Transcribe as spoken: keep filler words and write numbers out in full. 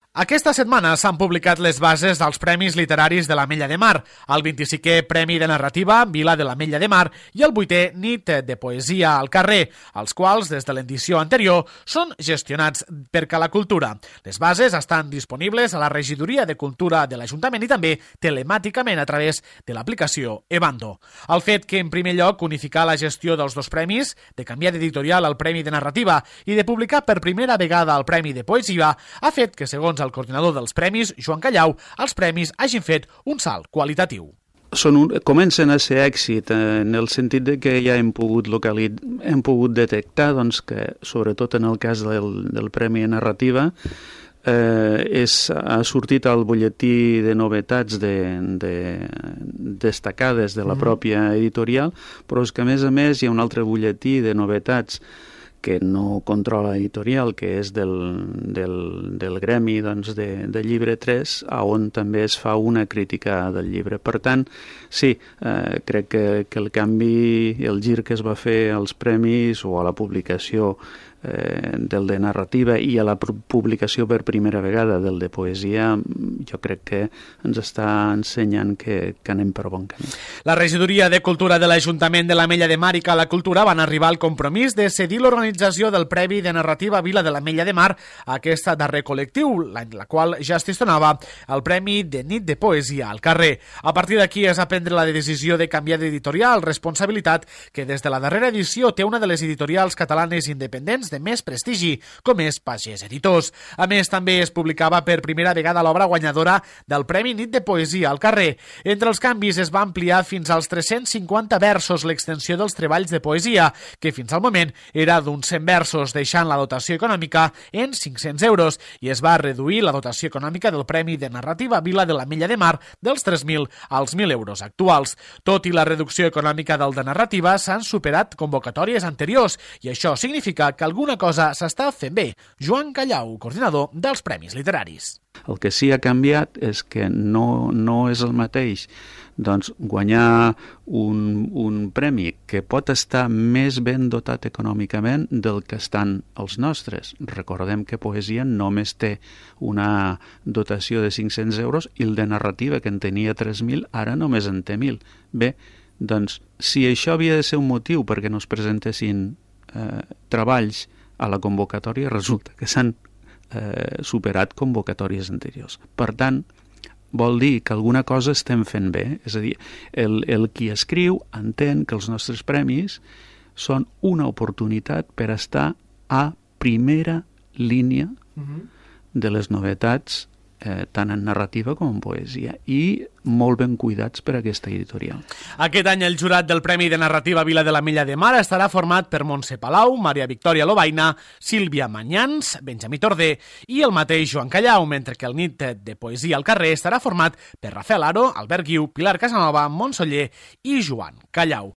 Aquesta setmana s'han publicat les bases dels Premis Literaris de l'Ametlla de Mar, el vint-i-cinquè Premi de Narrativa Vila de l'Ametlla de Mar i el vuitè Nit de Poesia al Carrer, els quals, des de l'edició anterior, són gestionats per Cala Cultura. Les bases estan disponibles a la Regidoria de Cultura de l'Ajuntament i també telemàticament a través de l'aplicació Evando. El fet que, en primer lloc, unificar la gestió dels dos premis, de canviar d'editorial al Premi de Narrativa i de publicar per primera vegada el Premi de Poesia, ha fet que, segons el coordinador dels premis, Joan Callau, els premis hagin fet un salt qualitatiu. Són un, comencen a ser èxit en el sentit de que ja hem pogut localitzar, hem pogut detectar doncs, que, sobretot en el cas del, del Premi de Narrativa, eh, és, ha sortit al butlletí de novetats de, de, destacades de la pròpia editorial, però és que, a més a més, hi ha un altre butlletí de novetats que no controla editorial, que és del, del, del gremi doncs, de, de llibre tres, on també es fa una crítica del llibre. Per tant, sí, eh, crec que, que el canvi, el gir que es va fer als premis o a la publicació eh, del de narrativa i a la publicació per primera vegada del de poesia, jo crec que ens està ensenyant que, que anem per bon camí. La Regidoria de Cultura de l'Ajuntament de l'Ametlla de Mar i Cala Cultura van arribar al compromís de cedir l'organització del Premi de Narrativa Vila de l'Ametlla de Mar a aquest darrer col·lectiu, en la qual ja es gestionava el Premi de Nit de Poesia al Carrer. A partir d'aquí es va prendre la decisió de canviar d'editorial, responsabilitat que des de la darrera edició té una de les editorials catalanes independents de més prestigi, com és Pagès Editors. A més, també es publicava per primera vegada l'obra guanyadora del Premi Nit de Poesia al Carrer. Entre els canvis es va ampliar fins als tres-cents cinquanta versos l'extensió dels treballs de poesia, que fins al moment era d'uns cent versos, deixant la dotació econòmica en cinc-cents euros, i es va reduir la dotació econòmica del Premi de Narrativa Vila de l'Ametlla de Mar dels tres mil als mil euros actuals. Tot i la reducció econòmica del de Narrativa, s'han superat convocatòries anteriors, i això significa que alguna cosa s'està fent bé. Joan Callau, coordinador dels Premis Literaris. El que sí ha canviat és que no, no és el mateix doncs, guanyar un, un premi que pot estar més ben dotat econòmicament del que estan els nostres. Recordem que poesia només té una dotació de cinc-cents euros i el de narrativa, que en tenia tres mil, ara només en té mil. Bé, doncs, si això havia de ser un motiu perquè no es presentessin eh, treballs a la convocatòria, resulta que s'han eh, superat convocatòries anteriors. Per tant, vol dir que alguna cosa estem fent bé. És a dir, el, el qui escriu entén que els nostres premis són una oportunitat per estar a primera línia de les novetats, eh, tant en narrativa com en poesia, i molt ben cuidats per aquesta editorial. Aquest any el jurat del Premi de Narrativa Vila de l'Ametlla de Mar estarà format per Montse Palau, Maria Victòria Lobaina, Sílvia Mañans, Benjamí Tordé i el mateix Joan Callau, mentre que el Nit de Poesia al Carrer estarà format per Rafael Aro, Albert Guiu, Pilar Casanova, Montsoller i Joan Callau.